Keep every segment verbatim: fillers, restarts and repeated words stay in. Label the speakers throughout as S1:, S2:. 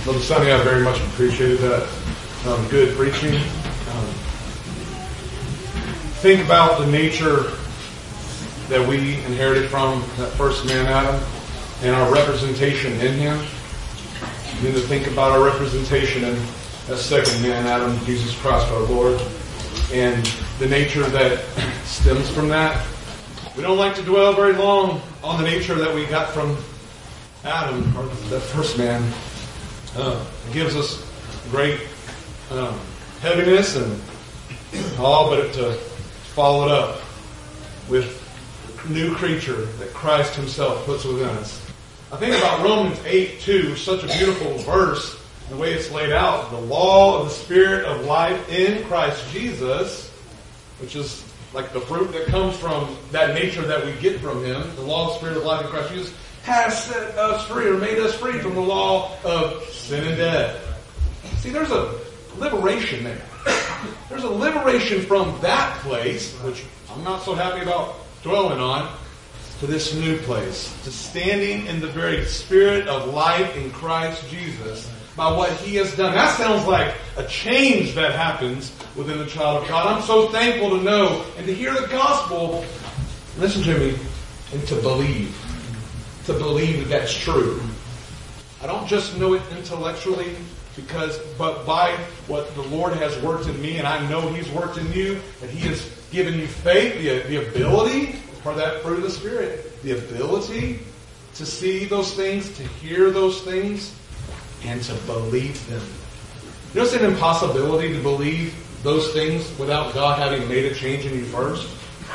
S1: Brother Sonny, I very much appreciated that. Um, good preaching. Um, think about the nature that we inherited from that first man, Adam, and our representation in him. And then to think about our representation in that second man, Adam, Jesus Christ our Lord, and the nature that stems from that. We don't like to dwell very long on the nature that we got from Adam, or that first man. Uh, it gives us great um, heaviness and all, but to follow it up with a new creature that Christ himself puts within us. I think about Romans eight two, such a beautiful verse, the way it's laid out. The law of the Spirit of life in Christ Jesus, which is like the fruit that comes from that nature that we get from him, the law of the Spirit of life in Christ Jesus, has set us free or made us free from the law of sin and death. See, there's a liberation there. There's a liberation from that place, which I'm not so happy about dwelling on, to this new place, to standing in the very Spirit of life in Christ Jesus by what he has done. That sounds like a change that happens within the child of God. I'm so thankful to know and to hear the gospel, listen to me, and to believe. To believe that that's true. I don't just know it intellectually, because, but by what the Lord has worked in me, and I know he's worked in you, that he has given you faith, the, the ability for that fruit of the Spirit, the ability to see those things, to hear those things, and to believe them. You know, it's an impossibility to believe those things without God having made a change in you first.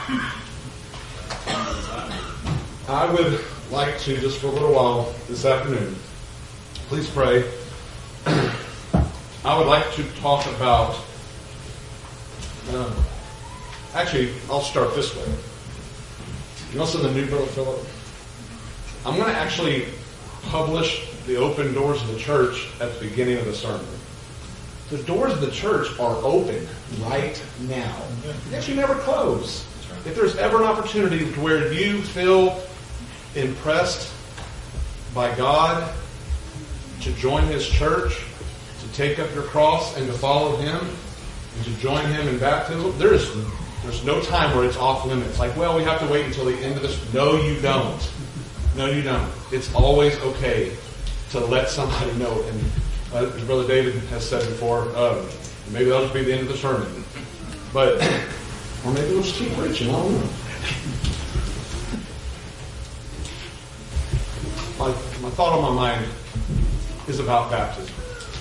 S1: I would like to, just for a little while this afternoon, please pray. I would like to talk about, um, actually, I'll start this way. You know something new, Brother Philip? I'm going to actually publish the open doors of the church at the beginning of the sermon. The doors of the church are open right now. They actually never close. If there's ever an opportunity where you feel impressed by God to join his church, to take up your cross and to follow him, and to join him in baptism, there's there's no time where it's off limits. Like, well, we have to wait until the end of this. No, you don't. No, you don't. It's always okay to let somebody know. And uh, as Brother David has said before, uh, maybe that'll just be the end of the sermon. But, or maybe we'll just keep preaching. I don't know. My, my thought on my mind is about baptism.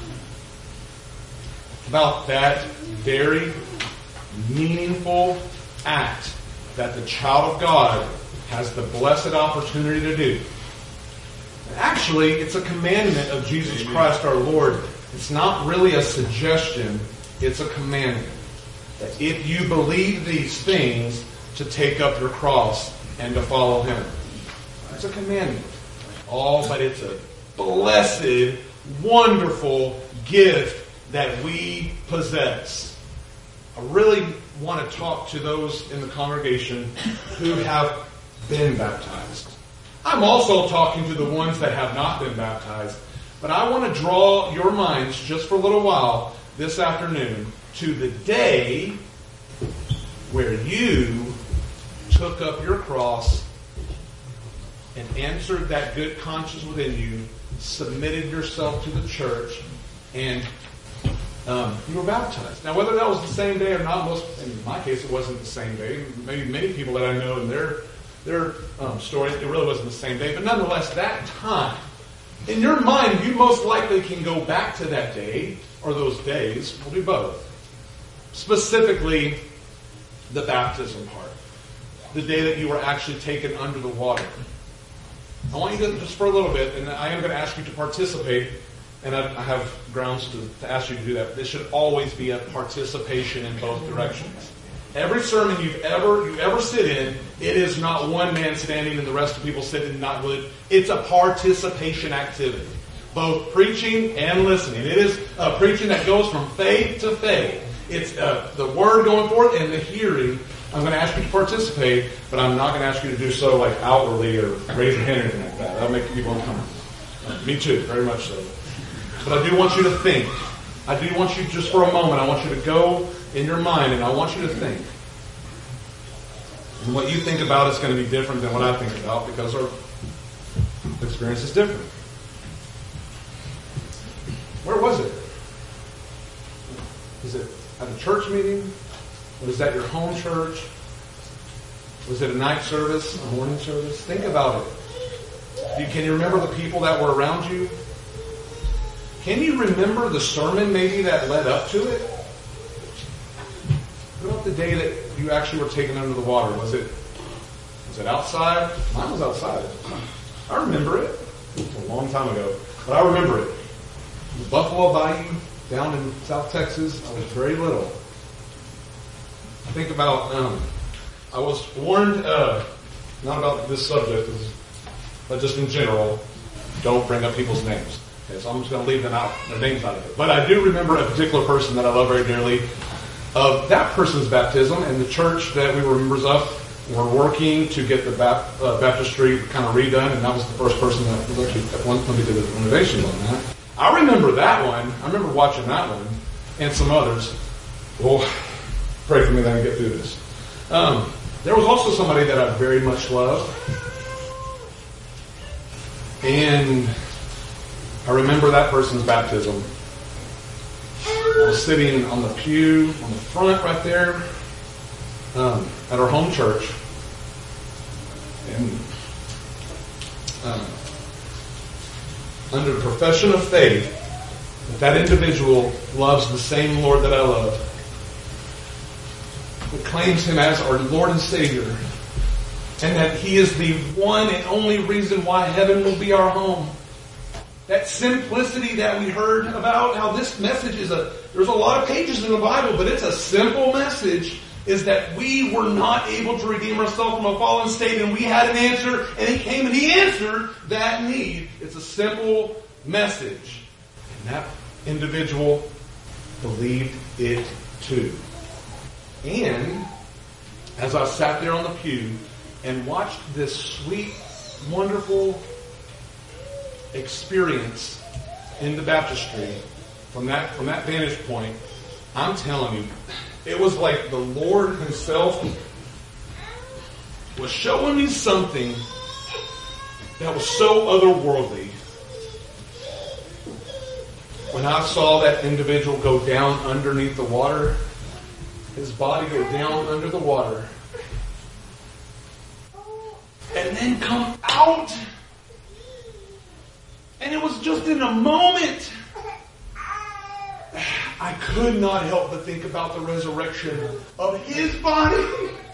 S1: About that very meaningful act that the child of God has the blessed opportunity to do. Actually, it's a commandment of Jesus Christ our Lord. It's not really a suggestion, it's a commandment. That if you believe these things, to take up your cross and to follow him. It's a commandment. Oh, but it's a blessed, wonderful gift that we possess. I really want to talk to those in the congregation who have been baptized. I'm also talking to the ones that have not been baptized. But I want to draw your minds just for a little while this afternoon to the day where you took up your cross and answered that good conscience within you, submitted yourself to the church, and um, you were baptized. Now, whether that was the same day or not, most in my case, it wasn't the same day. Maybe many people that I know in their their um, story, it really wasn't the same day. But nonetheless, that time, in your mind, you most likely can go back to that day or those days. We'll do both. Specifically, the baptism part, the day that you were actually taken under the water. I want you to, just for a little bit, and I am going to ask you to participate, and I, I have grounds to, to ask you to do that. This should always be a participation in both directions. Every sermon you've ever you ever sit in, it is not one man standing and the rest of people sitting and not really. It's a participation activity, both preaching and listening. It is a preaching that goes from faith to faith. It's uh, the word going forth and the hearing. I'm going to ask you to participate, but I'm not going to ask you to do so like outwardly or raise your hand or anything like that. That'll make people uncomfortable. Uh, me too, very much so. But I do want you to think. I do want you, just for a moment, I want you to go in your mind and I want you to think. And what you think about is going to be different than what I think about because our experience is different. Where was it? Is it at a church meeting? Was that your home church? Was it a night service, a morning service? Think about it. You, can you remember the people that were around you? Can you remember the sermon maybe that led up to it? What about the day that you actually were taken under the water? Was it was it outside? Mine was outside. I remember it. It was a long time ago. But I remember it. The Buffalo Bayou down in South Texas. I was very little. I think about, um, I was warned, uh, not about this subject, but just in general, don't bring up people's names. Okay, so I'm just going to leave them out, their names out of it. But I do remember a particular person that I love very dearly of that person's baptism, and the church that we were members of were working to get the bap- uh, baptistry kind of redone, and that was the first person that was actually at one point did the renovations on that. I remember that one. I remember watching that one, and some others. Well, pray for me that I get through this. Um, there was also somebody that I very much loved, and I remember that person's baptism. I was sitting on the pew on the front right there um, at our home church, and um, under the profession of faith, that that individual loves the same Lord that I love, that claims Him as our Lord and Savior, and that He is the one and only reason why heaven will be our home. That simplicity that we heard about, how this message is a, there's a lot of pages in the Bible, but it's a simple message, is that we were not able to redeem ourselves from a fallen state, and we had an answer, and He came and He answered that need. It's a simple message. And that individual believed it too. And as I sat there on the pew and watched this sweet, wonderful experience in the baptistry from that from that vantage point, I'm telling you, it was like the Lord Himself was showing me something that was so otherworldly. When I saw that individual go down underneath the water, his body go down under the water, and then come out. And it was just in a moment. I could not help but think about the resurrection of his body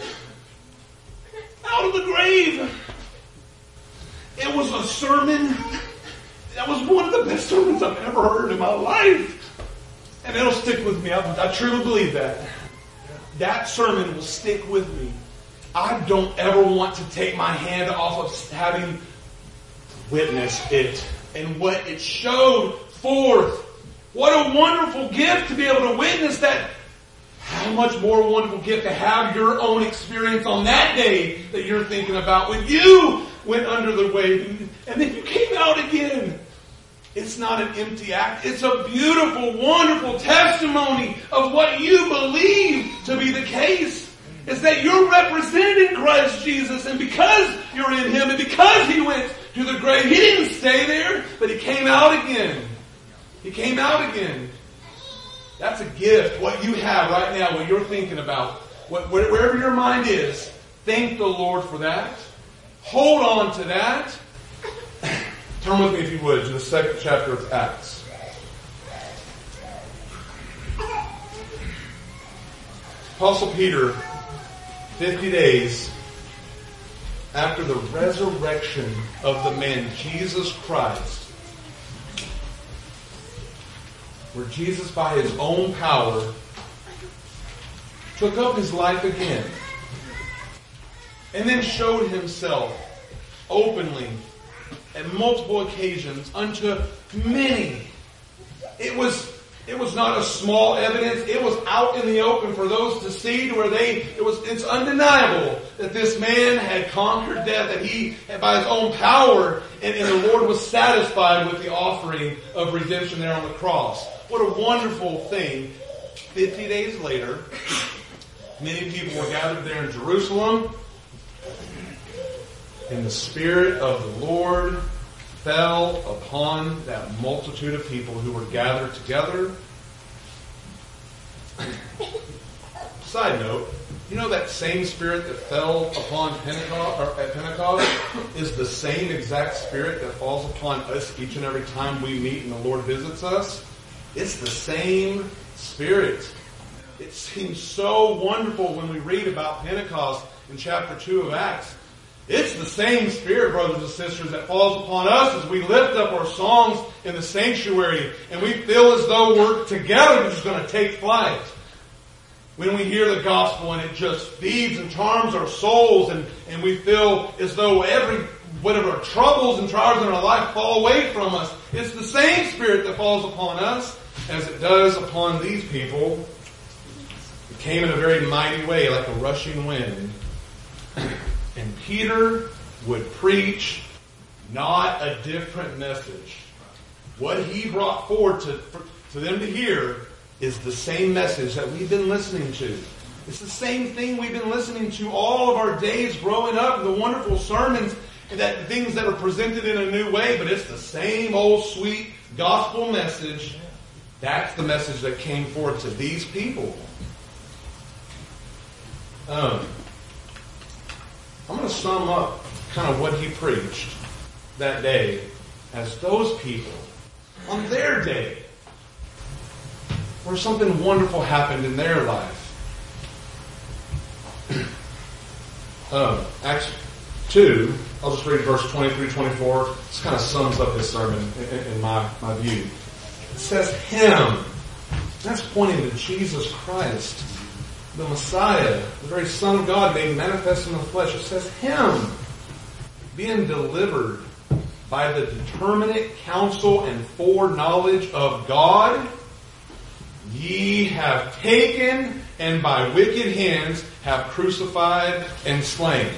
S1: out of the grave. It was a sermon. That was one of the best sermons I've ever heard in my life. And it'll stick with me. I, I truly believe that. That sermon will stick with me. I don't ever want to take my hand off of having witnessed it and what it showed forth. What a wonderful gift to be able to witness that. How much more wonderful gift to have your own experience on that day that you're thinking about when you went under the wave and then you came out again. It's not an empty act. It's a beautiful, wonderful testimony of what you believe to be the case. It's that you're represented in Christ Jesus, and because you're in Him and because He went to the grave, He didn't stay there, but He came out again. He came out again. That's a gift. What you have right now, what you're thinking about, what, wherever your mind is, thank the Lord for that. Hold on to that. Turn with me, if you would, to the second chapter of Acts. Apostle Peter, fifty days after the resurrection of the man Jesus Christ, where Jesus, by His own power, took up His life again, and then showed Himself openly at multiple occasions unto many. It was It was not a small evidence. It was out in the open for those to see, to where they, it was, it's undeniable that this man had conquered death, that he, by his own power, and, and the Lord was satisfied with the offering of redemption there on the cross. What a wonderful thing. Fifty days later, many people were gathered there in Jerusalem, and the Spirit of the Lord fell upon that multitude of people who were gathered together. Side note, you know that same Spirit that fell upon Pentecost, or at Pentecost is the same exact Spirit that falls upon us each and every time we meet and the Lord visits us? It's the same Spirit. It seems so wonderful when we read about Pentecost in chapter two of Acts. It's the same Spirit, brothers and sisters, that falls upon us as we lift up our songs in the sanctuary and we feel as though we're together just going to take flight. When we hear the gospel and it just feeds and charms our souls, and, and we feel as though every, whatever troubles and trials in our life fall away from us. It's the same Spirit that falls upon us as it does upon these people. It came in a very mighty way, like a rushing wind. And Peter would preach not a different message. What he brought forward to, for, to them to hear is the same message that we've been listening to. It's the same thing we've been listening to all of our days growing up, the wonderful sermons, and that things that are presented in a new way, but it's the same old sweet gospel message. That's the message that came forth to these people. Um, I'm going to sum up kind of what he preached that day as those people, on their day, where something wonderful happened in their life. um, Acts two, I'll just read verse twenty-three, twenty-four. This kind of sums up his sermon in, in my, my view. It says, him. That's pointing to Jesus Christ, the Messiah, the very Son of God made manifest in the flesh. It says, him being delivered by the determinate counsel and foreknowledge of God, ye have taken and by wicked hands have crucified and slain.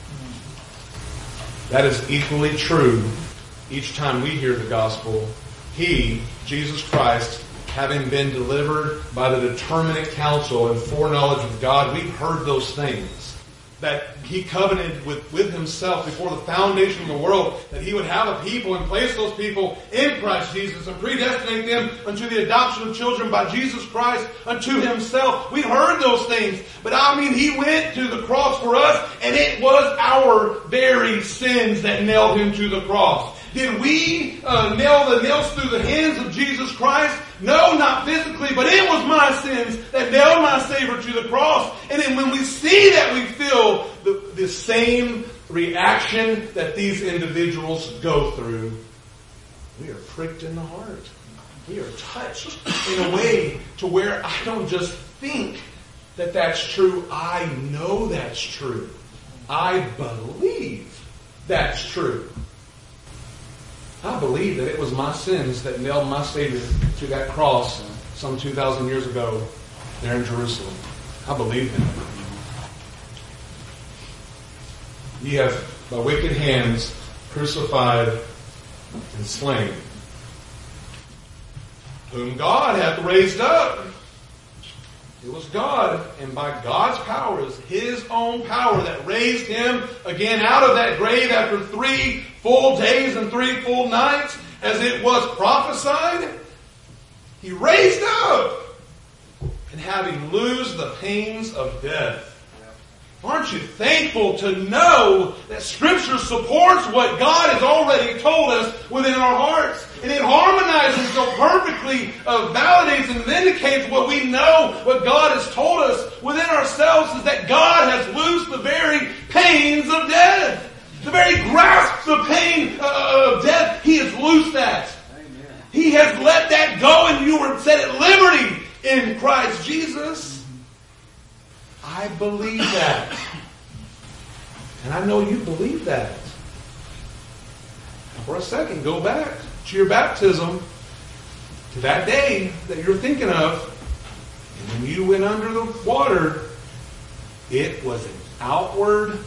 S1: That is equally true each time we hear the gospel. He, Jesus Christ, having been delivered by the determinate counsel and foreknowledge of God, we've heard those things. That he covenanted with, with himself before the foundation of the world, that he would have a people and place those people in Christ Jesus and predestinate them unto the adoption of children by Jesus Christ unto himself. We heard those things. But I mean, he went to the cross for us, and it was our very sins that nailed him to the cross. Did we uh, nail the nails through the hands of Jesus Christ? No, not physically, but it was my sins that nailed my Savior to the cross. And then when we see that, we feel the, the same reaction that these individuals go through. We are pricked in the heart. We are touched in a way to where I don't just think that that's true. I know that's true. I believe that's true. I believe that it was my sins that nailed my Savior to that cross some two thousand years ago there in Jerusalem. I believe him. Ye have by wicked hands crucified and slain, whom God hath raised up. It was God, and by God's power, is his own power that raised him again out of that grave after three full days and three full nights, as it was prophesied. He raised up, and having loosed the pains of death. Aren't you thankful to know that Scripture supports what God has already told us within our hearts? And it harmonizes so perfectly, uh, validates and vindicates what we know, what God has told us within ourselves, is that God has loosed the very pains of death. The very grasp of pain uh, of death, He has loosed that. Amen. He has let that go, and you were set at liberty in Christ Jesus. I believe that. And I know you believe that. For a second, go back to your baptism to that day that you're thinking of, and when you went under the water, it was an outward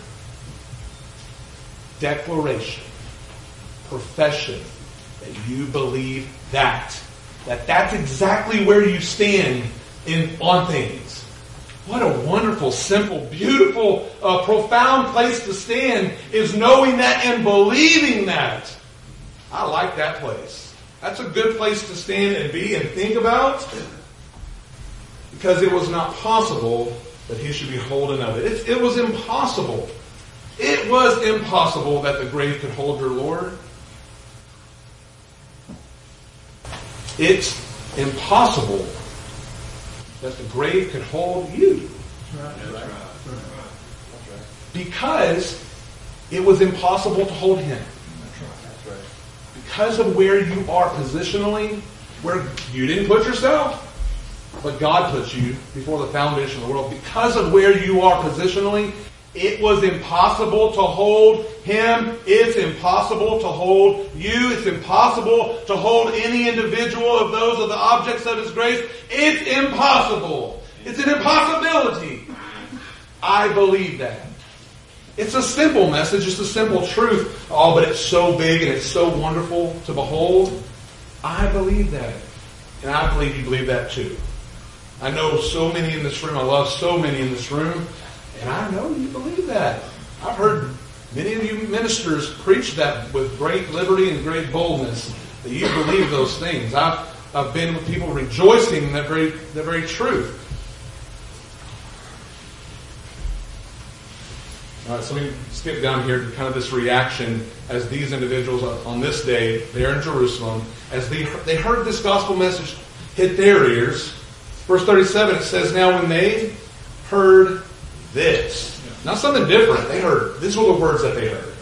S1: declaration, profession, that you believe that. That that's exactly where you stand in on things. What a wonderful, simple, beautiful, uh, profound place to stand is knowing that and believing that. I like that place. That's a good place to stand and be and think about, because it was not possible that he should be holding of it. It, it was impossible. It was impossible that the grave could hold your Lord. It's impossible that the grave could hold you. Because it was impossible to hold him. Because of where you are positionally, where you didn't put yourself, but God put you before the foundation of the world. Because of where you are positionally, it was impossible to hold him. It's impossible to hold you. It's impossible to hold any individual of those of the objects of his grace. It's impossible. It's an impossibility. I believe that. It's a simple message. It's a simple truth. Oh, but it's so big and it's so wonderful to behold. I believe that. And I believe you believe that too. I know so many in this room. I love so many in this room. And I know you believe that. I've heard many of you ministers preach that with great liberty and great boldness, that you believe those things. I've, I've been with people rejoicing in that very, that very truth. All right, so let me skip down here to kind of this reaction as these individuals on this day, there in Jerusalem, as they, they heard this gospel message hit their ears. Verse thirty-seven, it says, now when they heard this. Not something different. They heard. These were the words that they heard.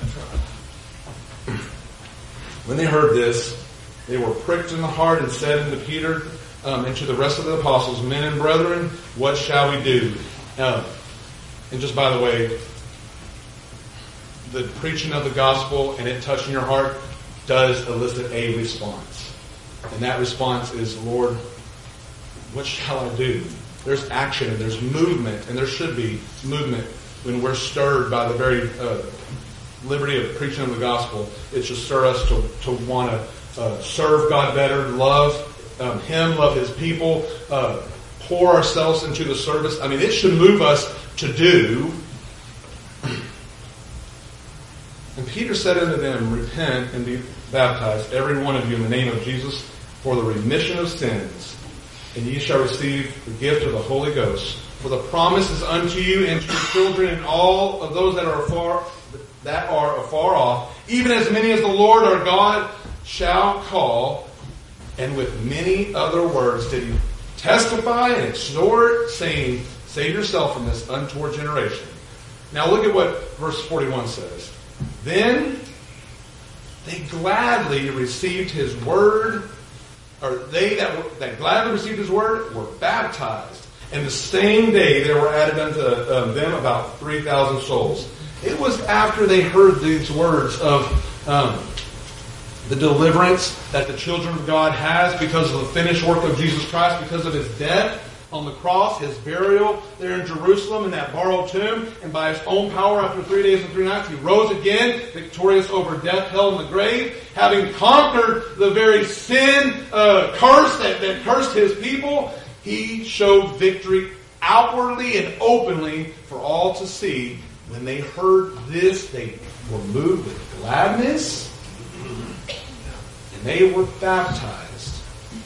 S1: When they heard this, they were pricked in the heart and said unto Peter um, and to the rest of the apostles, men and brethren, what shall we do? Um, and just by the way, the preaching of the gospel and it touching your heart does elicit a response. And that response is, Lord, what shall I do? There's action and there's movement, and there should be movement when we're stirred by the very uh, liberty of preaching of the gospel. It should stir us to, to want to uh, serve God better, love um, Him, love His people, uh, pour ourselves into the service. I mean, it should move us to do. And Peter said unto them, repent and be baptized, every one of you, in the name of Jesus, for the remission of sins. And ye shall receive the gift of the Holy Ghost. For the promise is unto you and to your children and all of those that are afar, that are afar off, even as many as the Lord our God shall call. And with many other words did he testify and exhort, saying, save yourself from this untoward generation. Now look at what verse forty-one says. Then they gladly received his word. Or they that, were, that gladly received his word were baptized. And the same day there were added unto um, them about three thousand souls. It was after they heard these words of um, the deliverance that the children of God has because of the finished work of Jesus Christ, because of his death on the cross, his burial there in Jerusalem in that borrowed tomb, and by his own power after three days and three nights he rose again, victorious over death, hell, and the grave, having conquered the very sin uh, curse that, that cursed his people. He showed victory outwardly and openly for all to see. When they heard this, they were moved with gladness, and they were baptized.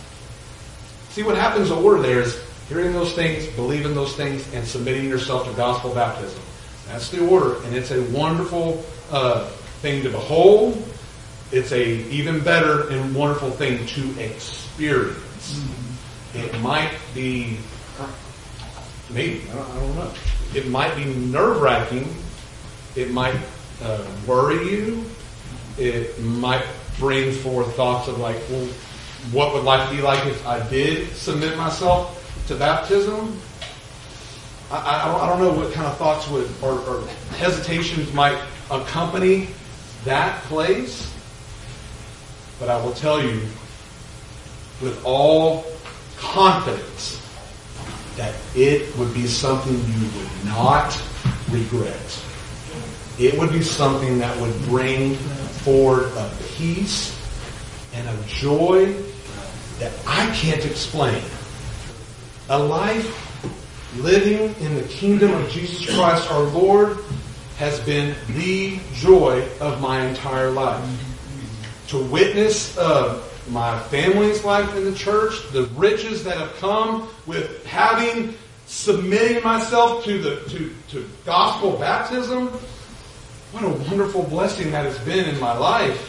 S1: See, what happens over there is hearing those things, believing those things, and submitting yourself to gospel baptism. That's the order, and it's a wonderful uh, thing to behold. It's a even better and wonderful thing to experience. Mm-hmm. It might be, maybe, I don't, I don't know. It might be nerve-wracking. It might uh, worry you. It might bring forth thoughts of like, well, what would life be like if I did submit myself to baptism? I, I, I don't know what kind of thoughts would or, or hesitations might accompany that place. But I will tell you, with all confidence that it would be something you would not regret. It would be something that would bring forward a peace and a joy that I can't explain. A life living in the kingdom of Jesus Christ our Lord has been the joy of my entire life. To witness uh, my family's life in the church, the riches that have come with having, submitting myself to the to, to gospel baptism, what a wonderful blessing that has been in my life.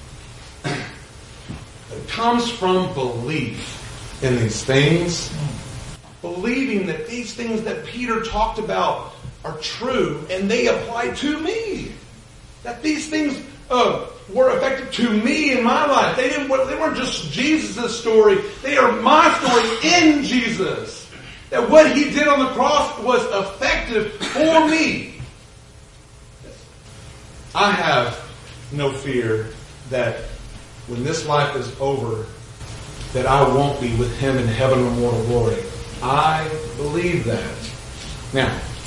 S1: It comes from belief in these things. Believing that these things that Peter talked about are true and they apply to me. That these things uh, were effective to me in my life. They didn't. They weren't just Jesus' story. They are my story in Jesus. That what He did on the cross was effective for me. I have no fear that when this life is over, that I won't be with Him in heaven or mortal glory. I believe that. Now,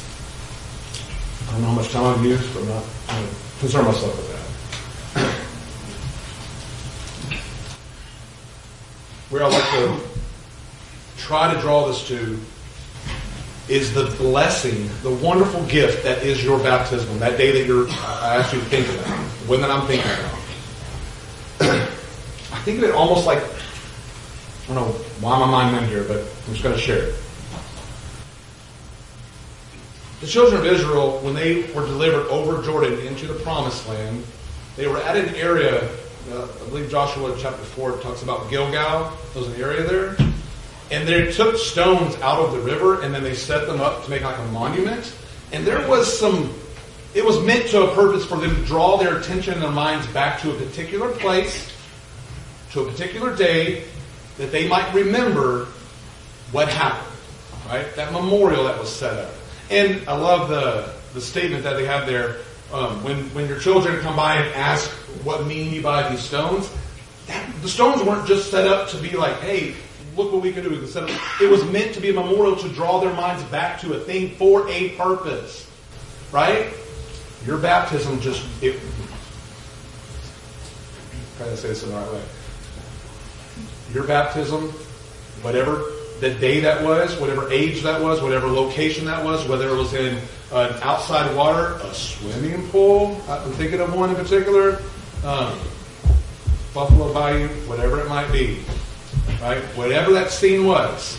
S1: I don't know how much time I've used, but I'm not going to concern myself with that. Where I'd like to try to draw this to is the blessing, the wonderful gift that is your baptism, that day that you're, I asked you to think about, when that I'm thinking about. I think of it almost like, I don't know why my mind went here, but I'm just going to share it. The children of Israel, when they were delivered over Jordan into the promised land, they were at an area, uh, I believe Joshua chapter four talks about Gilgal. There was an area there. And they took stones out of the river and then they set them up to make like a monument. And there was some, it was meant to a purpose for them to draw their attention and their minds back to a particular place, to a particular day, that they might remember what happened, right? That memorial that was set up. And I love the the statement that they have there. Um, when when your children come by and ask, what mean you by these stones? That, the stones weren't just set up to be like, hey, look what we can do. It was meant to be a memorial to draw their minds back to a thing for a purpose, right? Your baptism just, it, try to say this in the right way. Your baptism, whatever the day that was, whatever age that was, whatever location that was, whether it was in an outside water, a swimming pool, I'm thinking of one in particular, um, Buffalo Bayou, whatever it might be, right? Whatever that scene was,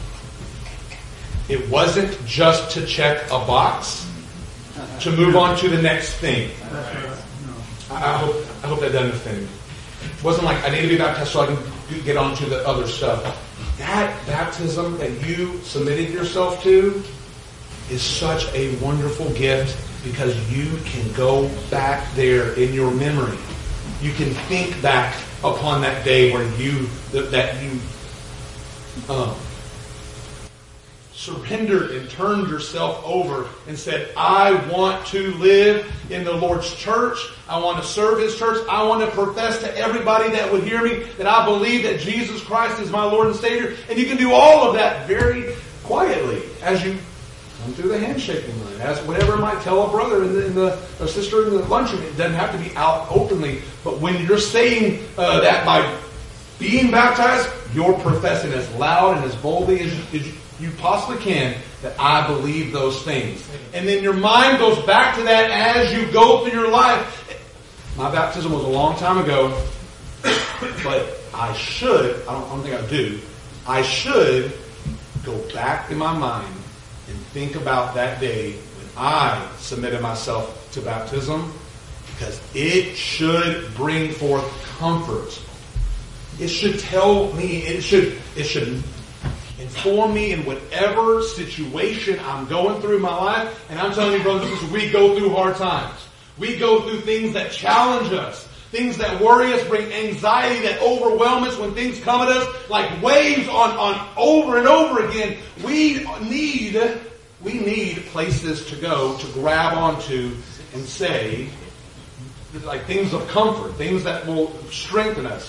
S1: it wasn't just to check a box to move on to the next thing. I hope, I hope that doesn't offend. It wasn't like, I need to be baptized so I can get on to the other stuff. That baptism that you submitted yourself to is such a wonderful gift because you can go back there in your memory. You can think back upon that day where you, that you um, surrendered and turned yourself over and said, I want to live in the Lord's church. I want to serve His church. I want to profess to everybody that would hear me that I believe that Jesus Christ is my Lord and Savior. And you can do all of that very quietly as you come through the handshaking line, as whatever it might tell a brother in the, in the a sister in the lunchroom. It doesn't have to be out openly. But when you're saying uh, that by being baptized, you're professing as loud and as boldly as you, as you possibly can that I believe those things. And then your mind goes back to that as you go through your life. My baptism was a long time ago, but I should, I don't, I don't think I do, I should go back in my mind and think about that day when I submitted myself to baptism, because it should bring forth comfort. It should tell me, it should, it should inform me in whatever situation I'm going through in my life. And I'm telling you, brothers and sisters, we go through hard times. We go through things that challenge us. Things that worry us, bring anxiety, that overwhelm us when things come at us like waves on, on over and over again. We need, we need places to go to grab onto and say, like things of comfort, things that will strengthen us.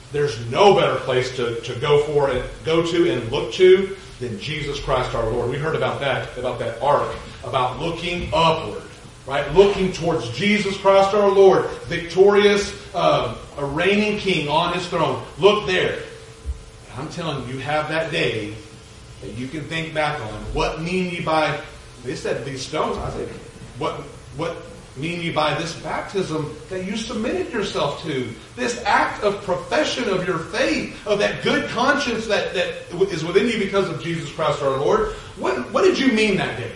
S1: there's no better place to, to go for and go to and look to than Jesus Christ our Lord. We heard about that, about that ark, about looking upward, right? Looking towards Jesus Christ our Lord, victorious, uh, a reigning king on his throne. Look there. I'm telling you, you have that day that you can think back on. What mean ye by, they said these stones, I said, what, what mean ye by this baptism that you submitted yourself to? This act of profession of your faith, of that good conscience that, that is within you because of Jesus Christ our Lord. What, what did you mean that day?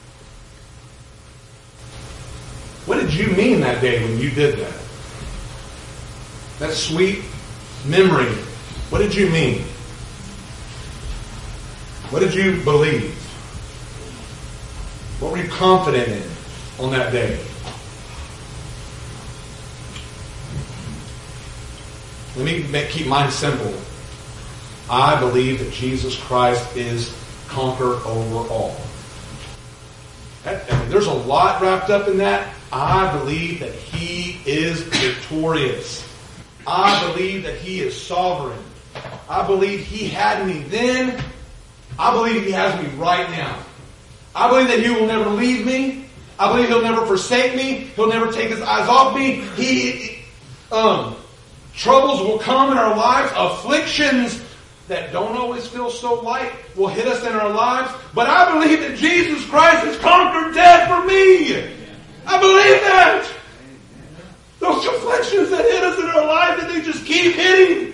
S1: What did you mean that day when you did that? That sweet memory. What did you mean? What did you believe? What were you confident in on that day? Let me make, keep mine simple. I believe that Jesus Christ is conqueror over all. That, I mean, there's a lot wrapped up in that. I believe that He is victorious. I believe that He is sovereign. I believe He had me then. I believe He has me right now. I believe that He will never leave me. I believe He'll never forsake me. He'll never take His eyes off me. He, um, troubles will come in our lives. Afflictions that don't always feel so light will hit us in our lives. But I believe that Jesus Christ has conquered death for me. I believe that. Those afflictions that hit us in our lives, that they just keep hitting.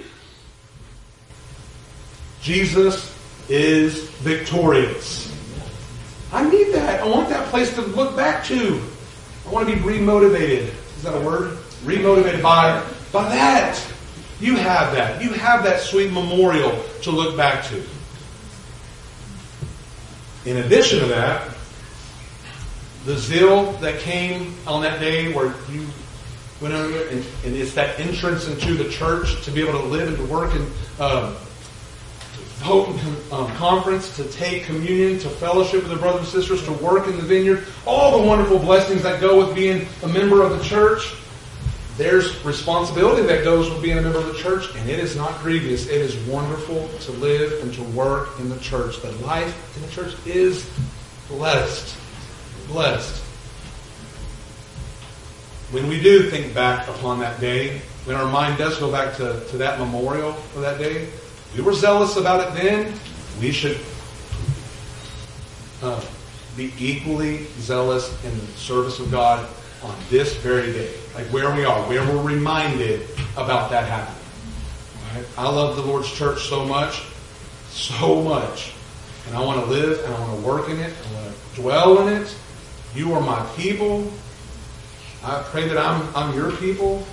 S1: Jesus is victorious. I need that. I want that place to look back to. I want to be remotivated. Is that a word? Remotivated by, by that. You have that. You have that sweet memorial to look back to. In addition to that, the zeal that came on that day where you went over, and, and it's that entrance into the church to be able to live and to work and um, vote and um, conference, to take communion, to fellowship with the brothers and sisters, to work in the vineyard, all the wonderful blessings that go with being a member of the church. There's responsibility that goes with being a member of the church, and it is not grievous. It is wonderful to live and to work in the church. The life in the church is blessed. Blessed. When we do think back upon that day, when our mind does go back to, to that memorial of that day, we were zealous about it then. We should uh, be equally zealous in the service of God on this very day. Like where we are, where we're reminded about that happening. Right? I love the Lord's church so much, so much. And I want to live and I want to work in it. I want to dwell in it. You are my people. I pray that I'm, I'm your people.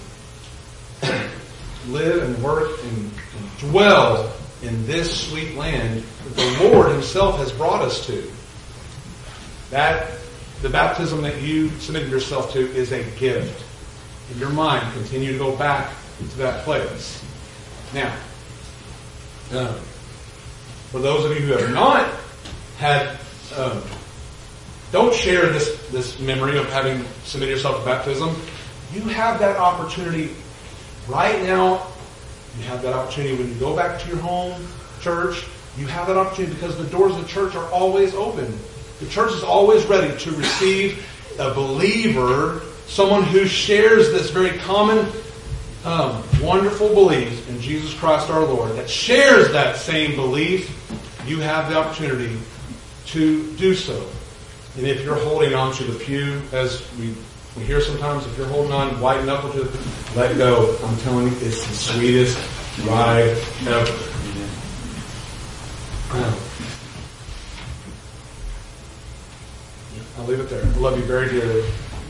S1: Live and work and, and dwell in this sweet land that the Lord Himself has brought us to. That, the baptism that you submitted yourself to is a gift. In your mind, continue to go back to that place. Now, um, for those of you who have not had, um, don't share this, this memory of having submitted yourself to baptism. You have that opportunity right now. You have that opportunity when you go back to your home church. You have that opportunity because the doors of the church are always open. The church is always ready to receive a believer, someone who shares this very common, um, wonderful belief in Jesus Christ our Lord, that shares that same belief. You have the opportunity to do so. And if you're holding on to the pew, as we, we hear sometimes, if you're holding on white knuckle to it, let go. I'm telling you, it's the sweetest ride ever. Um, I'll leave it there. I love you very dearly.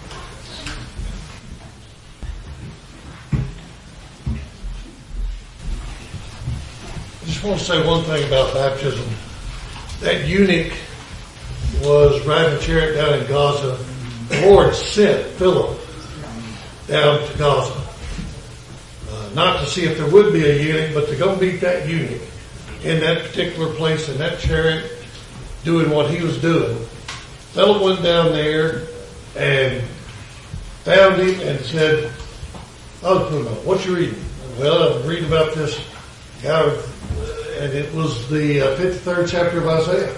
S2: I just want to say one thing about baptism. That eunuch was riding a chariot down in Gaza. The Lord sent Philip down to Gaza. Uh, not to see if there would be a eunuch, but to go meet that eunuch in that particular place in that chariot doing what he was doing. Philip went down there and found him and said, "Oh, what's your reading?" Well, I'm reading about this guy, and it was the uh, fifty-third chapter of Isaiah.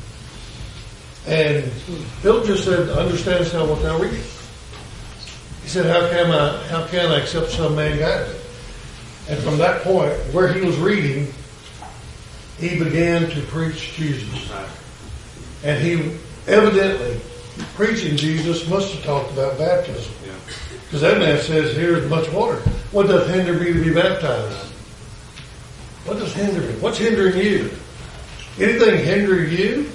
S2: And Philip just said, understands now what thou reading. He said, how can I, how can I accept some man guide me? And from that point, where he was reading, he began to preach Jesus. And he evidently, preaching Jesus, must have talked about baptism. Because that man says, here is much water. What doth hinder me to be baptized? What does hinder me? What's hindering you? Anything hindering you?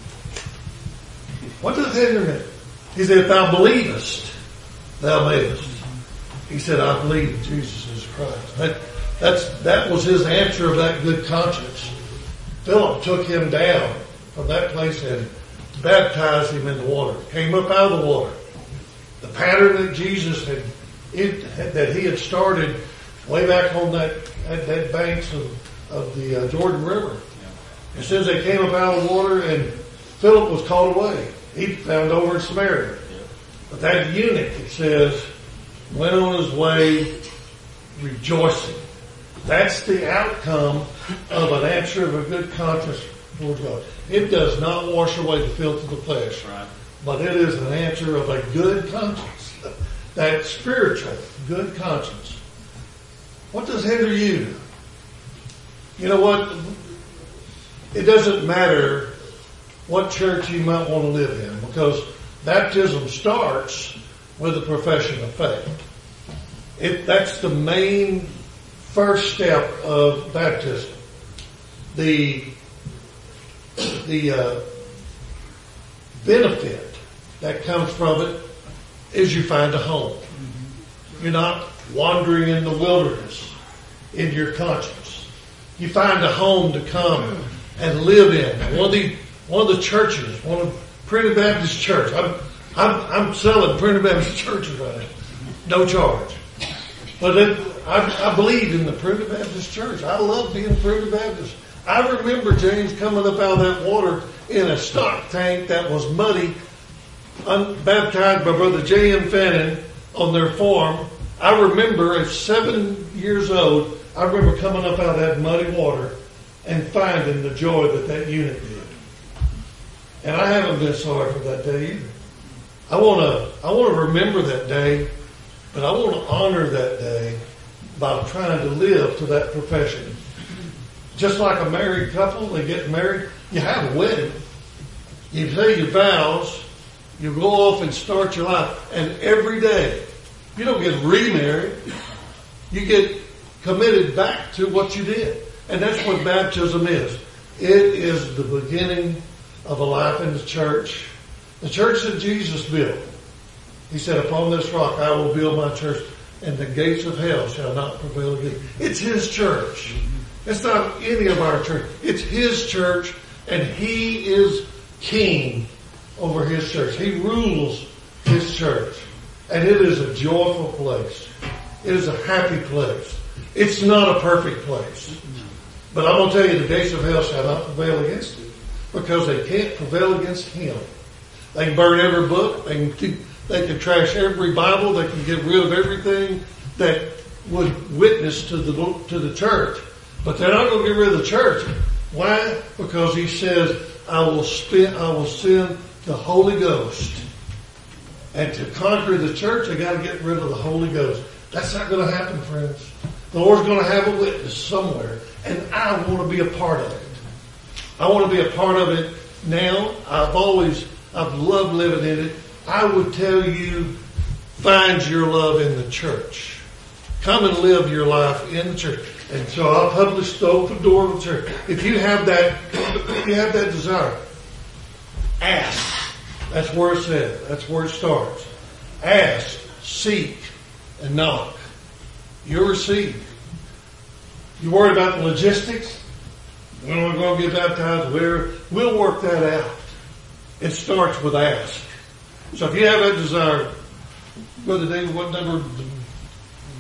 S2: What does hinder me? He said, if thou believest, thou mayest. He said, I believe Jesus is Christ. That, that's, that was his answer of that good conscience. Philip took him down from that place and baptized him in the water. Came up out of the water. The pattern that Jesus had, it, that he had started way back on that, that, that banks of, of the uh, Jordan River. Yeah. As soon as they came up out of the water, and Philip was called away. He found over in Samaria. Yeah. But that eunuch, it says, went on his way rejoicing. That's the outcome of an answer of a good conscience towards God. It does not wash away the filth of the flesh. Right. But it is an answer of a good conscience. That spiritual good conscience. What does hinder you? You know what? It doesn't matter what church you might want to live in, because baptism starts with a profession of faith. It, that's the main first step of baptism. The, the uh, benefit that comes from it is you find a home. You're not wandering in the wilderness in your conscience. You find a home to come and live in. One of the, one of the churches, one of Primitive Baptist Church. I'm, I'm, I'm selling Primitive Baptist churches right now. No charge. But it, I, I believe in the Primitive Baptist Church. I love being Primitive Baptist. I remember James coming up out of that water in a stock tank that was muddy, baptized by Brother J M Fannin on their farm. I remember at seven years old, I remember coming up out of that muddy water and finding the joy that that eunuch did. And I haven't been sorry for that day either. I want to, I want to remember that day, but I want to honor that day by trying to live to that profession. Just like a married couple, they get married, you have a wedding, you say your vows, you go off and start your life, and every day, you don't get remarried, you get committed back to what you did. And that's what baptism is. It is the beginning of a life in the church. The church that Jesus built. He said, upon this rock I will build my church, and the gates of hell shall not prevail against it. It's his church. It's not any of our church. It's his church, and he is king over his church. He rules his church. And it is a joyful place. It is a happy place. It's not a perfect place. But I'm going to tell you, the gates of hell shall not prevail against it, because they can't prevail against him. They can burn every book. They can keep, they can trash every Bible. They can get rid of everything that would witness to the to the church. But they're not going to get rid of the church. Why? Because he says, I will spend, I will send the Holy Ghost. And to conquer the church, they got to get rid of the Holy Ghost. That's not going to happen, friends. The Lord's going to have a witness somewhere, and I want to be a part of it. I want to be a part of it now. I've always, I've loved living in it. I would tell you, find your love in the church. Come and live your life in the church. And so I'll publish the open door of the church. If you have that, if you have that desire, ask. That's where it's at. That's where it starts. Ask, seek, and knock. You'll receive. You worried about the logistics? When we're going to get baptized, we're, we'll work that out. It starts with ask. So if you have that desire, Brother David, what number